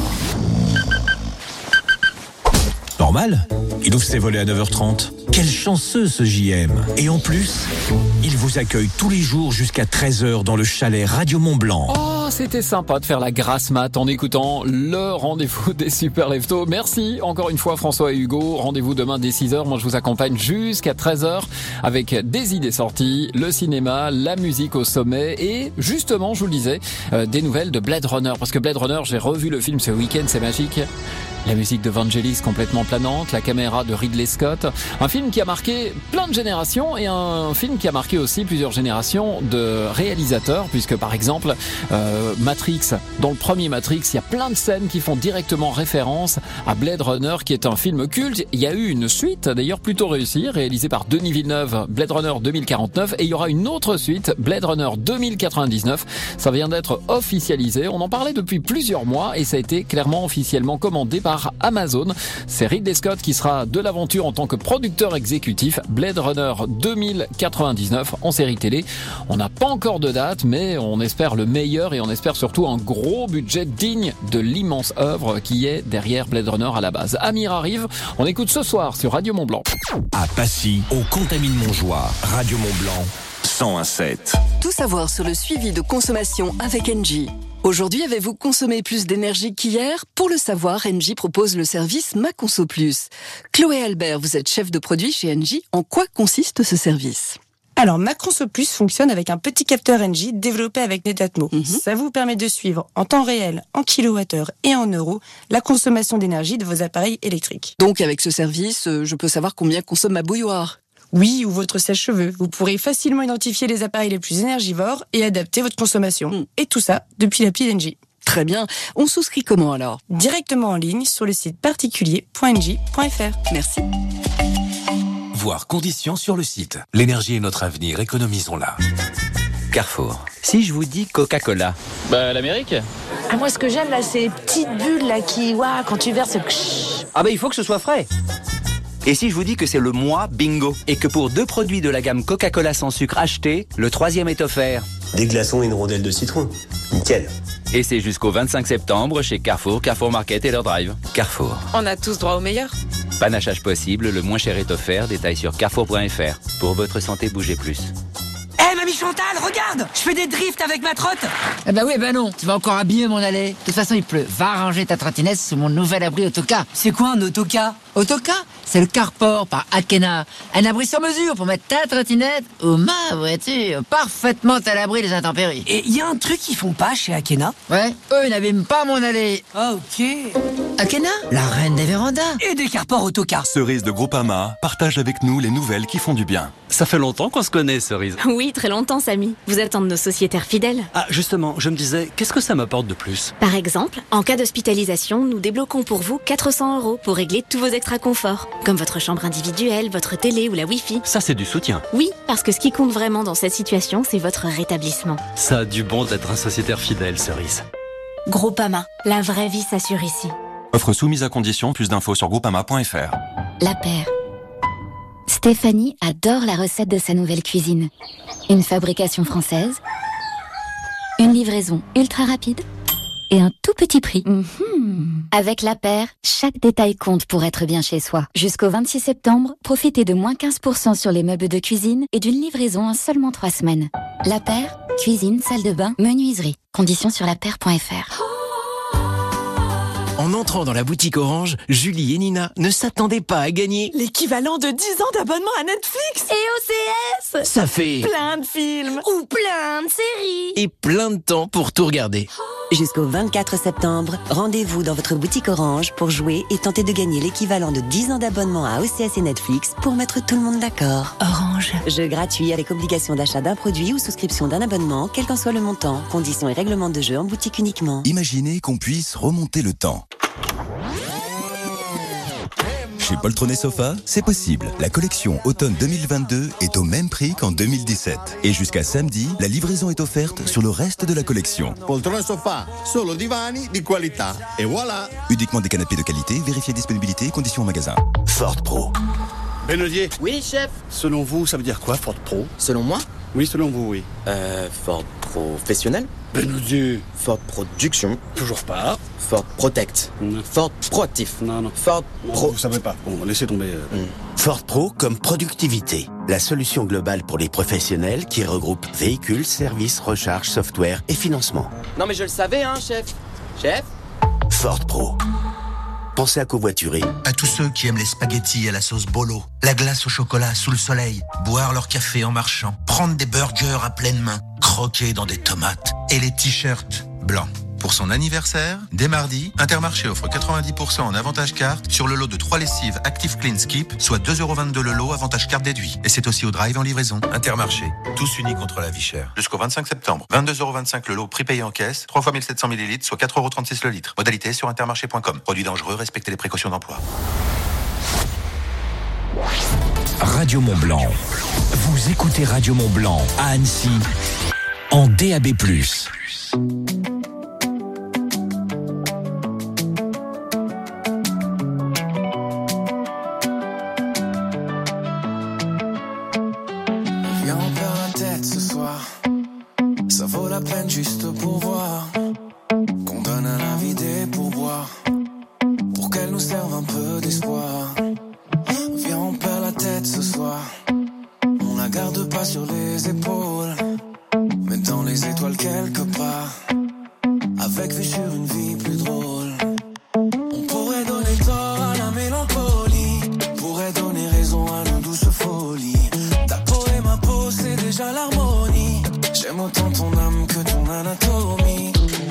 [SPEAKER 11] Normal, il ouvre ses volets à 9h30. Quel chanceux ce JM. Et en plus, il vous accueille tous les jours jusqu'à 13h dans le chalet Radio Mont Blanc.
[SPEAKER 14] Oh, c'était sympa de faire la grasse mat en écoutant le rendez-vous des Super Leftos. Merci encore une fois François et Hugo. Rendez-vous demain dès 6h. Moi je vous accompagne jusqu'à 13h avec des idées sorties, le cinéma, la musique au sommet et justement, je vous le disais, des nouvelles de Blade Runner. Parce que Blade Runner, j'ai revu le film ce week-end, c'est magique. La musique de Vangelis complètement planante, la caméra de Ridley Scott. Un film qui a marqué plein de générations et un film qui a marqué aussi plusieurs générations de réalisateurs, puisque par exemple Matrix, dans le premier Matrix, il y a plein de scènes qui font directement référence à Blade Runner, qui est un film culte. Il y a eu une suite, d'ailleurs plutôt réussie, réalisée par Denis Villeneuve, Blade Runner 2049, et il y aura une autre suite, Blade Runner 2099. Ça vient d'être officialisé. On en parlait depuis plusieurs mois et ça a été clairement officiellement commandé par Amazon. C'est Ridley Scott qui sera de l'aventure en tant que producteur exécutif. Blade Runner 2099 en série télé. On n'a pas encore de date, mais on espère le meilleur et on espère surtout un gros budget digne de l'immense œuvre qui est derrière Blade Runner à la base. Amir arrive, on écoute ce soir sur Radio Mont Blanc.
[SPEAKER 11] À Passy, au Contamine-Montjoie, Radio Mont Blanc, 101.7.
[SPEAKER 22] Tout savoir sur le suivi de consommation avec Engie. Aujourd'hui, avez-vous consommé plus d'énergie qu'hier ? Pour le savoir, Engie propose le service Ma Conso Plus. Chloé Albert, vous êtes chef de produit chez Engie. En quoi consiste ce service ?
[SPEAKER 13] Alors, Ma Conso Plus fonctionne avec un petit capteur Engie développé avec Netatmo. Ça vous permet de suivre en temps réel, en kilowattheure et en euros, la consommation d'énergie de vos appareils électriques.
[SPEAKER 22] Donc, avec ce service, je peux savoir combien consomme ma bouilloire ?
[SPEAKER 13] Oui, ou votre sèche-cheveux. Vous pourrez facilement identifier les appareils les plus énergivores et adapter votre consommation. Et tout ça depuis l'appli d'Engie.
[SPEAKER 22] Très bien. On souscrit comment alors ?
[SPEAKER 13] Directement en ligne sur le site particulier.engie.fr.
[SPEAKER 22] Merci.
[SPEAKER 17] Voir conditions sur le site. L'énergie est notre avenir, économisons-la.
[SPEAKER 1] Carrefour. Si je vous dis Coca-Cola.
[SPEAKER 18] Bah, l'Amérique.
[SPEAKER 2] Ah, moi, ce que j'aime, là, c'est les petites bulles, là, qui, waouh, quand tu verses,
[SPEAKER 1] Ah, il faut que ce soit frais. Et si je vous dis que c'est le mois bingo et que pour 2 produits de la gamme Coca-Cola sans sucre achetés, le 3e est offert.
[SPEAKER 15] Des glaçons et une rondelle de citron. Nickel.
[SPEAKER 1] Et c'est jusqu'au 25 septembre chez Carrefour, Carrefour Market et leur drive. Carrefour.
[SPEAKER 13] On a tous droit au meilleur.
[SPEAKER 1] Panachage possible, le moins cher est offert. Détail sur carrefour.fr. Pour votre santé, bougez plus.
[SPEAKER 18] Eh mamie Chantal, regarde, je fais des drifts avec ma trotte.
[SPEAKER 19] Eh ben oui, ben non, tu vas encore abîmer mon allée. De toute façon, il pleut. Va ranger ta trottinette sous mon nouvel abri autocar.
[SPEAKER 18] C'est quoi un autocar?
[SPEAKER 19] Autocar, c'est le carport par Akena. Un abri sur mesure pour mettre ta trottinette ou ma voiture parfaitement à l'abri des intempéries.
[SPEAKER 18] Et il y a un truc qu'ils font pas chez Akena?
[SPEAKER 19] Ouais, eux ils n'abîment pas mon allée.
[SPEAKER 18] Ah ok.
[SPEAKER 19] Akena, la reine des vérandas.
[SPEAKER 18] Et des carports autocars.
[SPEAKER 20] Cerise de Groupama partage avec nous les nouvelles qui font du bien.
[SPEAKER 21] Ça fait longtemps qu'on se connaît, Cerise.
[SPEAKER 23] Oui, très longtemps, Samy. Vous êtes un de nos sociétaires fidèles.
[SPEAKER 21] Ah, justement, je me disais, qu'est-ce que ça m'apporte de plus?
[SPEAKER 23] Par exemple, en cas d'hospitalisation, nous débloquons pour vous 400 € pour régler tous vos extra conforts, comme votre chambre individuelle, votre télé ou la Wi-Fi.
[SPEAKER 21] Ça, c'est du soutien.
[SPEAKER 23] Oui, parce que ce qui compte vraiment dans cette situation, c'est votre rétablissement.
[SPEAKER 21] Ça a du bon d'être un sociétaire fidèle, Cerise.
[SPEAKER 23] Groupama, la vraie vie s'assure ici.
[SPEAKER 20] Offre soumise à condition, plus d'infos sur groupama.fr.
[SPEAKER 24] La paire. Stéphanie adore la recette de sa nouvelle cuisine. Une fabrication française, une livraison ultra rapide et un tout petit prix. Avec La Paire, chaque détail compte pour être bien chez soi. Jusqu'au 26 septembre, profitez de moins 15% sur les meubles de cuisine et d'une livraison en seulement 3 semaines. La Paire, cuisine, salle de bain, menuiserie. Conditions sur lapaire.fr.
[SPEAKER 27] En entrant dans la boutique Orange, Julie et Nina ne s'attendaient pas à gagner
[SPEAKER 13] L'équivalent de 10 ans d'abonnement à Netflix
[SPEAKER 16] Et OCS.
[SPEAKER 27] Ça fait
[SPEAKER 13] Plein de films
[SPEAKER 16] Ou plein de séries.
[SPEAKER 27] et plein de temps pour tout regarder.
[SPEAKER 28] Jusqu'au 24 septembre, rendez-vous dans votre boutique Orange pour jouer et tenter de gagner l'équivalent de 10 ans d'abonnement à OCS et Netflix pour mettre tout le monde d'accord. Orange. Jeu gratuit avec obligation d'achat d'un produit ou souscription d'un abonnement, quel qu'en soit le montant. Conditions et règlements de jeu en boutique uniquement.
[SPEAKER 29] Imaginez qu'on puisse remonter le temps. Chez Poltronnet Sofa, c'est possible. La collection automne 2022 est au même prix qu'en 2017. Et jusqu'à samedi, la livraison est offerte sur le reste de la collection.
[SPEAKER 30] Poltrone Sofa, solo divani di qualità. Et voilà.
[SPEAKER 29] Uniquement des canapés de qualité, vérifiez disponibilité et conditions en magasin.
[SPEAKER 30] Ford Pro. Benosier.
[SPEAKER 31] Oui, chef.
[SPEAKER 30] Selon vous, ça veut dire quoi, Ford Pro?
[SPEAKER 31] Selon moi?
[SPEAKER 30] Oui, selon vous, oui.
[SPEAKER 31] Ford Professionnel.
[SPEAKER 30] Benosier.
[SPEAKER 31] Ford Production.
[SPEAKER 30] Toujours pas.
[SPEAKER 31] Ford Protect.
[SPEAKER 30] Non.
[SPEAKER 31] Ford Proactif.
[SPEAKER 30] Non.
[SPEAKER 31] Ford Pro.
[SPEAKER 30] Vous savez pas. Bon, laissez tomber.
[SPEAKER 32] Ford Pro comme productivité. La solution globale pour les professionnels qui regroupe véhicules, services, recharge, software et financement.
[SPEAKER 31] Non mais je le savais, hein, chef. Chef.
[SPEAKER 32] Ford Pro. Pensez à covoiturer.
[SPEAKER 25] À tous ceux qui aiment les spaghettis à la sauce bolo, la glace au chocolat sous le soleil, boire leur café en marchant, prendre des burgers à pleine main, croquer dans des tomates et les t-shirts blancs. Pour son anniversaire, dès mardi, Intermarché offre 90% en avantage carte sur le lot de 3 lessives Active Clean Skip, soit 2,22€ le lot, avantage carte déduit. Et c'est aussi au drive en livraison. Intermarché, tous unis contre la vie chère. Jusqu'au 25 septembre, 22,25€ le lot, prix payé en caisse, 3 fois 1700 ml, soit 4,36€ le litre. Modalité sur intermarché.com. Produit dangereux, respectez les précautions d'emploi.
[SPEAKER 11] Radio Mont-Blanc. Vous écoutez Radio Mont-Blanc à Annecy en DAB+.
[SPEAKER 8] Viens, on perd la tête ce soir. Ça vaut la peine juste pour voir qu'on donne à la vie des pourboires pour qu'elle nous serve un peu d'espoir. Viens, on perd la tête ce soir. On la garde pas sur les épaules, mais dans les étoiles quelque part, avec vue sur une vie plus drôle. On pourrait donner tort à la mélancolie, pourrait donner raison à nos douces folies. Ta peau et ma peau, c'est déjà l'harmonie. J'aime autant ton âme que ton anatomie.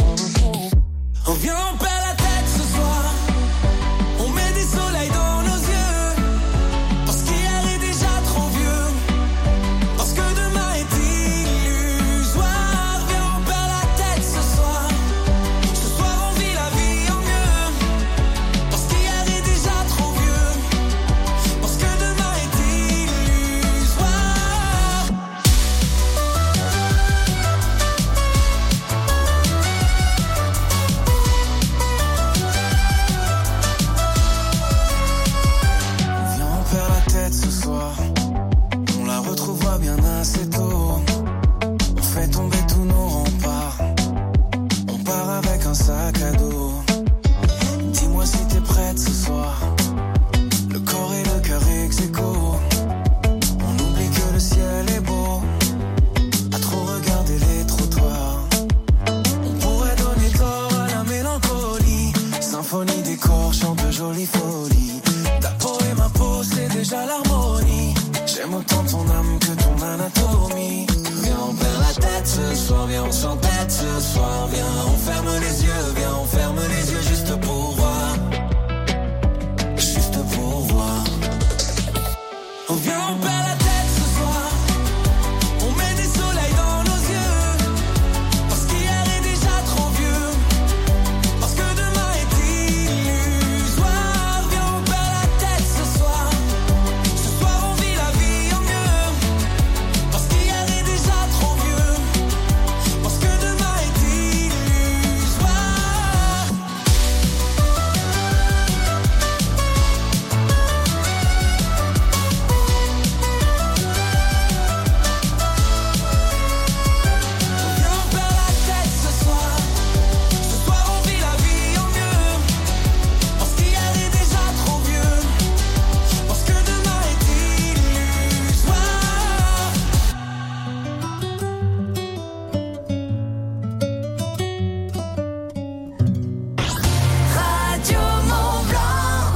[SPEAKER 8] jolie folie. Ta peau et ma peau, c'est déjà l'harmonie. J'aime autant ton âme que ton anatomie. Viens, on perd la tête ce soir, viens, on s'entête ce soir. Viens, on ferme les yeux, viens, on ferme les yeux juste pour voir. Juste pour voir. Oh, viens, on perd la tête ce soir. On met des soleils dans nos yeux. Parce qu'hier est déjà trop vieux. Parce que demain est illusoire. Viens, on perd la tête ce soir. Ce soir on vit la vie en mieux. Parce qu'hier est déjà trop vieux. Parce que demain est illusoire. Viens, on perd la tête ce soir. Ce soir on vit la vie en mieux. Parce qu'hier est déjà trop vieux. Parce que demain est illusoire. Radio Mont-Blanc.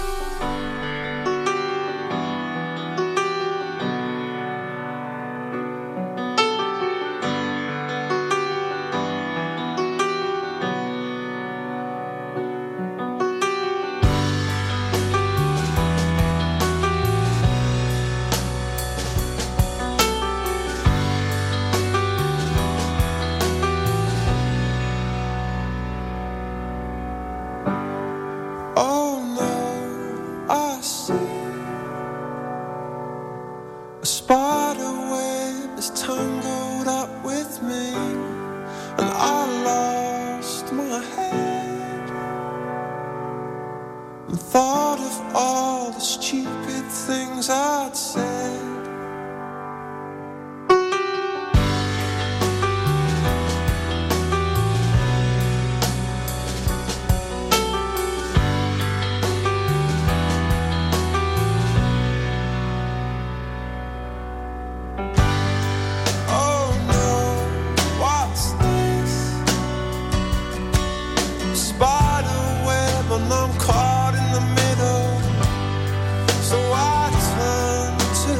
[SPEAKER 8] Oh no, I see a spider web is tangled up with me, and I lost my head and thought of all the stupid things I'd said. Oh no, what's this? Spider web and I'm caught in the middle. So I turn to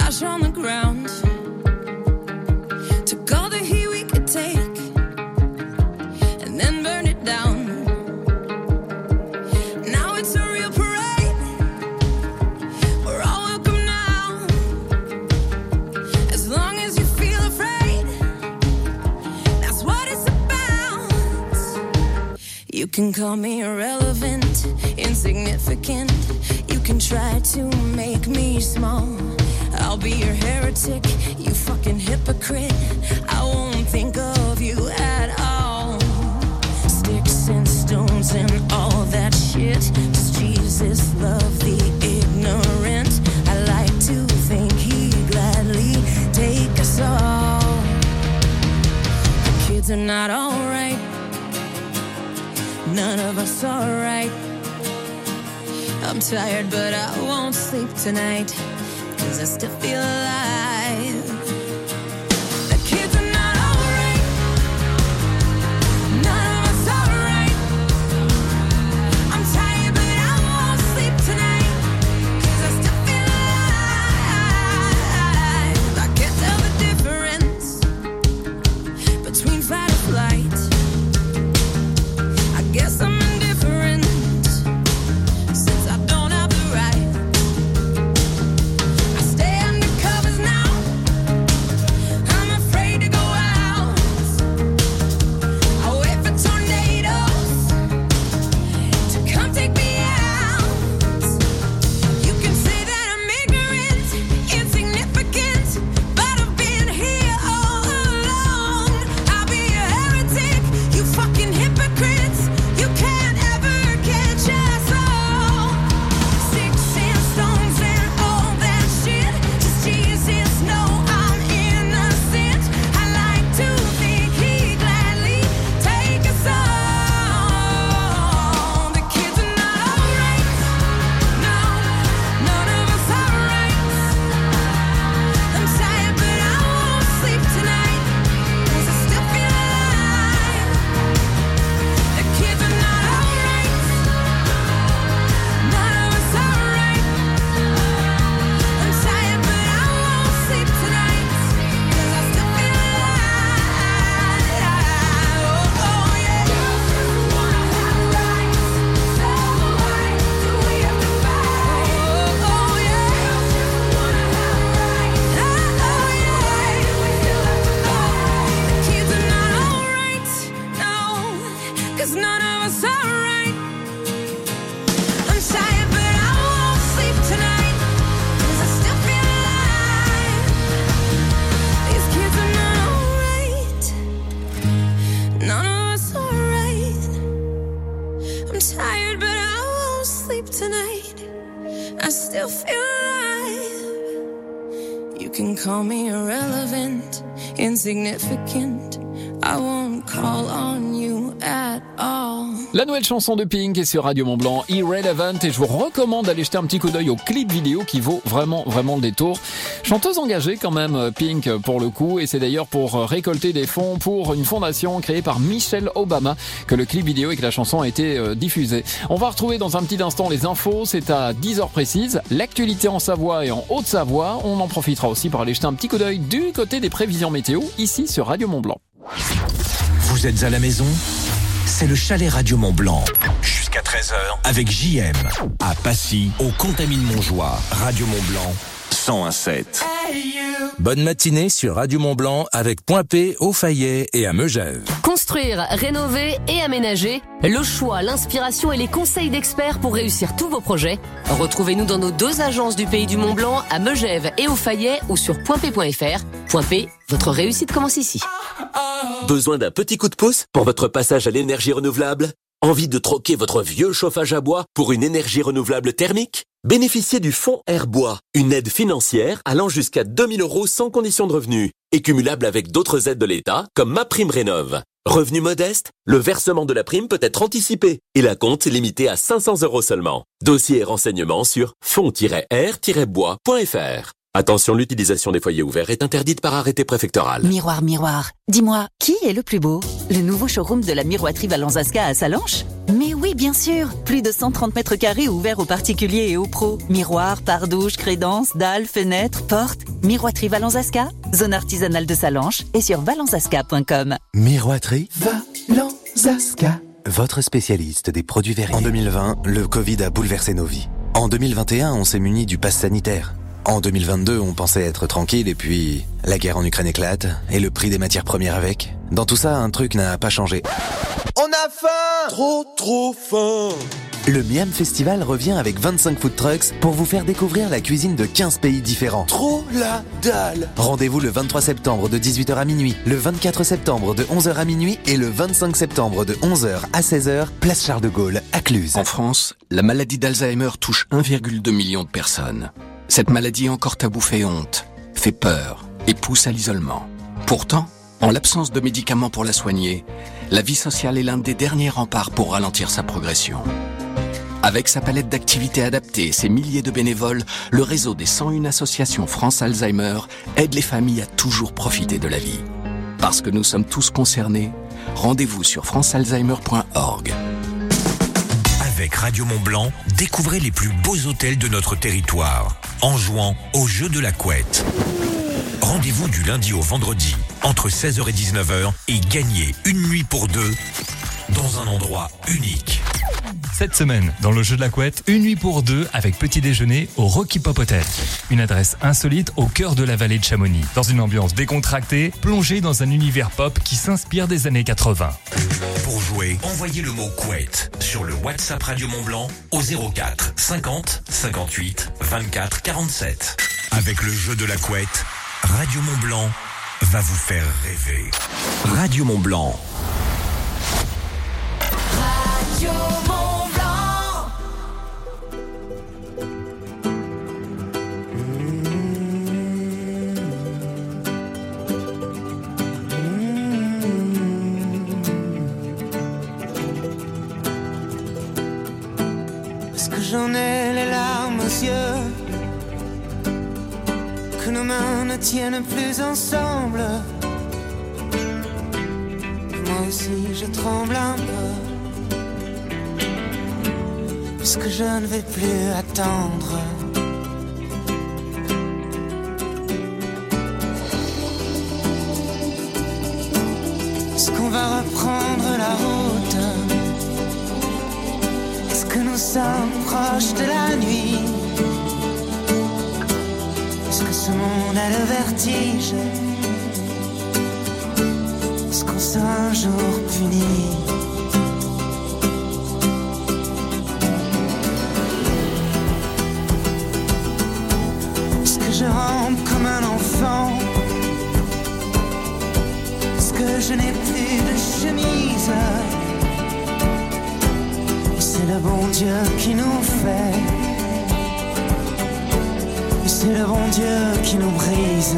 [SPEAKER 8] ash on the ground. Took all the heat we could take and then burn it down. Now it's a real parade. We're all welcome now. As long as you feel afraid, that's what it's about. You can call me irrelevant, insignificant. You can try to make me small. I'll be your heretic, you fucking hypocrite. I won't think of you at all. Sticks and stones and all that shit. Does Jesus love the ignorant? I like to think he'd gladly take us all. The kids are not alright. None of us are right. I'm tired, but I won't sleep tonight, 'cause I still feel alive. The kids are not alright. None of us are right. I'm tired, but I won't sleep tonight, 'cause I still feel alive. I can't tell the difference between fight or flight. I guess I'm indifferent. Call me irrelevant, insignificant. I won't call on you at all.
[SPEAKER 3] La nouvelle chanson de Pink est sur Radio Mont-Blanc, Irrelevant, et je vous recommande d'aller jeter un petit coup d'œil au clip vidéo qui vaut vraiment le détour. Chanteuse engagée quand même, Pink, pour le coup, et c'est d'ailleurs pour récolter des fonds pour une fondation créée par Michelle Obama que le clip vidéo et que la chanson a été diffusée. On va retrouver dans un petit instant les infos, c'est à 10h précises, l'actualité en Savoie et en Haute-Savoie. On en profitera aussi pour aller jeter un petit coup d'œil du côté des prévisions météo, ici sur Radio Mont-Blanc.
[SPEAKER 11] Vous êtes à la maison ? C'est le chalet Radio Mont-Blanc. Jusqu'à 13h avec JM. À Passy, au Contamine-Montjoie. Radio Mont-Blanc 101.7.
[SPEAKER 4] Bonne matinée sur Radio Mont-Blanc avec Point P, au Fayet et à Megève.
[SPEAKER 5] Construire, rénover et aménager, le choix, l'inspiration et les conseils d'experts pour réussir tous vos projets. Retrouvez-nous dans nos 2 agences du Pays du Mont-Blanc, à Megève et au Fayet, ou sur pointp.fr. Point P, votre réussite commence ici.
[SPEAKER 6] Besoin d'un petit coup de pouce pour votre passage à l'énergie renouvelable ? Envie de troquer votre vieux chauffage à bois pour une énergie renouvelable thermique ? Bénéficiez du fonds Air Bois, une aide financière allant jusqu'à 2 000 € sans condition de revenu et cumulable avec d'autres aides de l'État comme MaPrimeRénov'. Revenu modeste, le versement de la prime peut être anticipé et la compte est limitée à 500 € seulement. Dossier et renseignements sur fonds-air-bois.fr. Attention, l'utilisation des foyers ouverts est interdite par arrêté préfectoral.
[SPEAKER 1] Miroir, miroir, dis-moi, qui est le plus beau? Le nouveau showroom de la Miroiterie Valenzaska à Salanches? Mais oui, bien sûr. Plus de 130 mètres carrés ouverts aux particuliers et aux pros. Miroirs, pare-douches, crédences, dalles, fenêtres, portes. Miroiterie Valenzaska, zone artisanale de Salanches et sur valenzaska.com.
[SPEAKER 2] Miroiterie Valenzaska, votre spécialiste des produits verriers. En 2020, le Covid a bouleversé nos vies. En 2021, on s'est muni du pass sanitaire. En 2022, on pensait être tranquille et puis la guerre en Ukraine éclate et le prix des matières premières avec. Dans tout ça, un truc n'a pas changé.
[SPEAKER 7] On a faim! Trop faim!
[SPEAKER 2] Le Miam Festival revient avec 25 food trucks pour vous faire découvrir la cuisine de 15 pays différents.
[SPEAKER 7] Trop la dalle!
[SPEAKER 2] Rendez-vous le 23 septembre de 18h à minuit, le 24 septembre de 11h à minuit et le 25 septembre de 11h à 16h, place Charles de Gaulle, à Cluse.
[SPEAKER 9] En France, la maladie d'Alzheimer touche 1,2 million de personnes. Cette maladie encore taboue fait honte, fait peur et pousse à l'isolement. Pourtant, en l'absence de médicaments pour la soigner, la vie sociale est l'un des derniers remparts pour ralentir sa progression. Avec sa palette d'activités adaptées et ses milliers de bénévoles, le réseau des 101 associations France Alzheimer aide les familles à toujours profiter de la vie. Parce que nous sommes tous concernés, rendez-vous sur francealzheimer.org.
[SPEAKER 11] Avec Radio Mont-Blanc, découvrez les plus beaux hôtels de notre territoire en jouant au jeu de la couette. Rendez-vous du lundi au vendredi entre 16h et 19h et gagnez une nuit pour deux dans un endroit unique.
[SPEAKER 10] Cette semaine, dans le jeu de la couette, une nuit pour deux avec petit déjeuner au Rocky Pop Hotel. Une adresse insolite au cœur de la vallée de Chamonix. Dans une ambiance décontractée, plongée dans un univers pop qui s'inspire des années 80.
[SPEAKER 11] Pour jouer, envoyez le mot couette sur le WhatsApp Radio Mont-Blanc au 04 50 58 24 47. Avec le jeu de la couette, Radio Mont-Blanc va vous faire rêver. Radio Mont-Blanc.
[SPEAKER 8] Radio Mont-Blanc. Parce que j'en ai les larmes aux yeux, que nos mains ne tiennent plus ensemble. Moi aussi je tremble un peu, puisque je ne vais plus attendre. Est-ce qu'on va reprendre la route? Est-ce que nous sommes proches de la nuit? Est-ce que ce monde a le vertige? Est-ce qu'on sera un jour puni? Est-ce que je rampe comme un enfant? Est-ce que je n'ai plus de chemise? Et c'est le bon Dieu qui nous fait, et c'est le bon Dieu qui nous brise.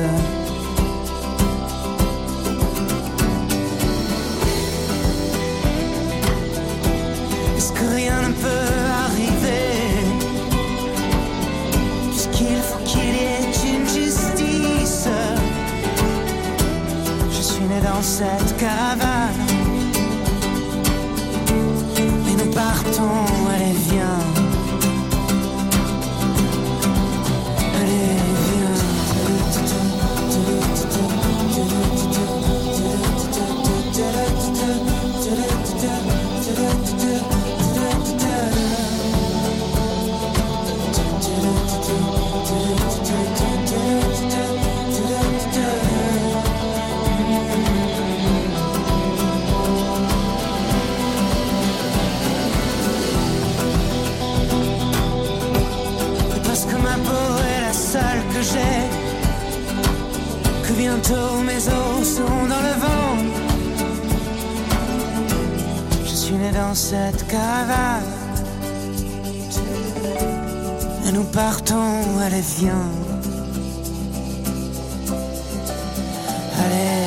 [SPEAKER 8] Est-ce que rien ne peut arriver, puisqu'il faut qu'il y ait une justice? Je suis né dans cette caravane, et nous partons, allez viens. Parce que ma peau est la seule que j'ai, que bientôt mes os sont dans le vent. Je suis né dans cette caravane, et nous partons, allez viens. Allez